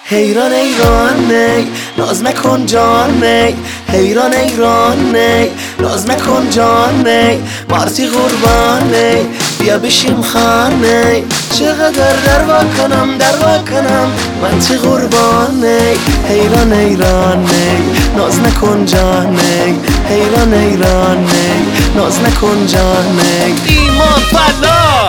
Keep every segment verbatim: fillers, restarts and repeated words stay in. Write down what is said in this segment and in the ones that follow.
حیران ایران نی ناز نکن جان نی حیران ایران نی ناز نکن جان نی مارتی قربان نی بیا بشیم خانه چقدر دروا کنم دروا کنم من تی قربان نی حیران ایران نی ناز نکن جان نی حیران ایران نی ناز نکن جان نی ایمان فلا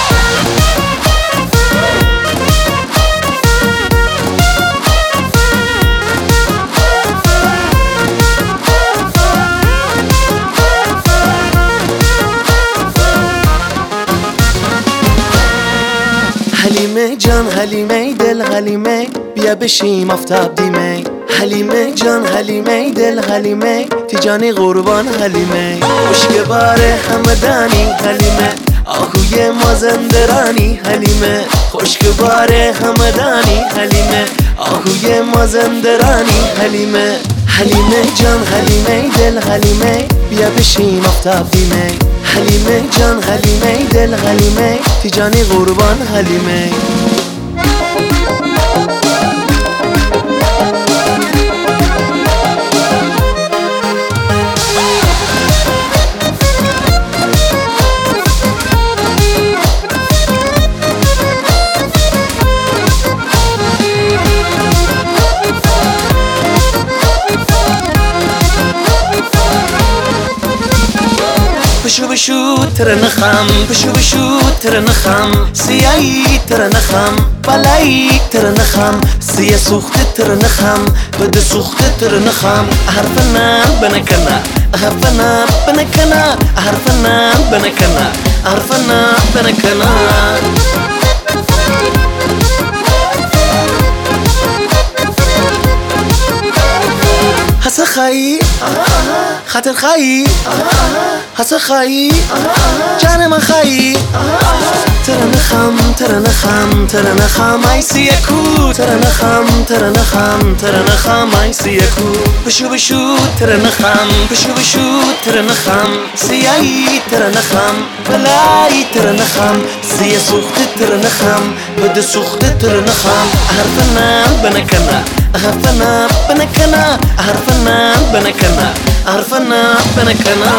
حلیمه جان حلیمه دل حلیمه بیا بشیم آفتاب دیمه حلیمه جان حلیمه دل حلیمه تیجانی قربان حلیمه مشک باره همدانی حلیمه آهوی مازندرانی حلیمه خشک باره همدانی حلیمه آهوی مازندرانی حلیمه حلیمه جان حلیمه دل حلیمه بیا بشیم آفتاب دیمه حلیمه جان حلیمه دل حلیمه تیجانی قربان حلیمه بشو بشو تر نخم بشو بشو تر نخم سیایی تر نخم بلایی تر نخم سیه سوخته تر نخم بده سوخته تر نخم حرفنا بنکنا حرفنا بنکنا حرفنا بنکنا حرفنا بنکنا حس خایی خاطر خایی حس خایی جان من خایی تر نخم تر نخم تر نخم ای سیه کو تر نخم تر نخم تر نخم ای سیه کو بشو بشو تر نخم بشو بشو تر نخم سیایی تر نخم بلایی تر نخم سیه سوخته تر نخم بده سوخته تر نخم حرفنا بنکنا حرفنا بنکنا حرفنا بنکنا حرفنا بنکنا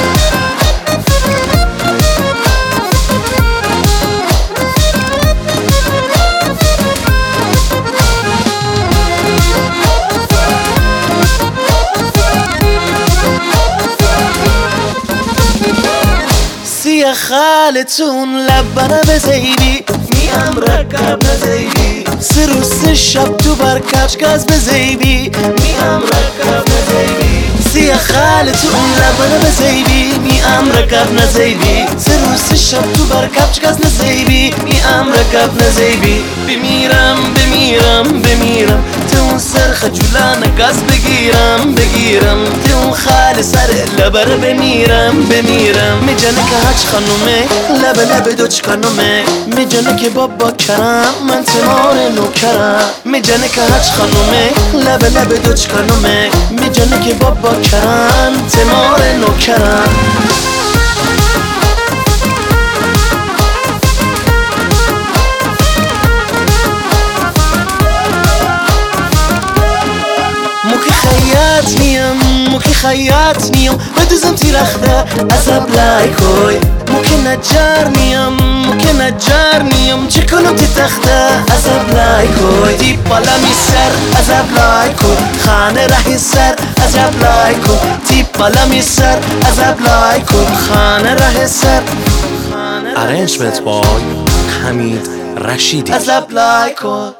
سیه خالتون لبنه بزیبی میم رکب نزیبی سه روز سه شب تو بر کفش گاز بزیبی میم رکب نزیبی سیه خالتون لبنه بزیبی میم رکب نزیبی سه روز سه شب تو بر کفش گاز نزیبی میم رکب نزیبی بمیرم بمیرم بمیرم تو سر خجولانه گاز بگیرم بگیرم تو خال سر لبر بمیرم بمیرم میجنه که هچ خانومه لب لب دوچ خانومه میجنه که بابا کرم من تمار نوکرم میجنه که هچ خانومه لب لب دوچ خانومه میجنه که بابا کرم تمار نوکرم موکی خیاط نیم موکی خیاط نیم بدوزم تیرخته عذاب لایکوی موکی نجار نیم موکی نجار نیم چه کنم تی تخته عذاب لایکوی تی بالا می سر عذاب لایکوی خانه رهی سر عذاب لایکوی تی بالا می سر عذاب لایکوی خانه رهی سر Arrangement by Hamid Rashidi. عذاب لایکوی